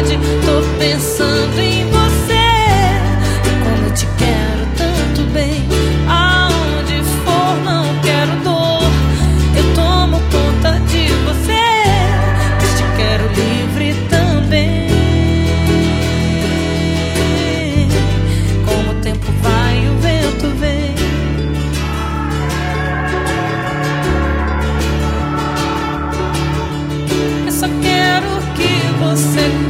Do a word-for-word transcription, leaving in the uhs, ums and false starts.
tarde, tô pensando em você. E como eu te quero tanto bem, aonde for não quero dor. Eu tomo conta de você, mas te quero livre também. Como o tempo vai, o vento vem. Eu só quero que você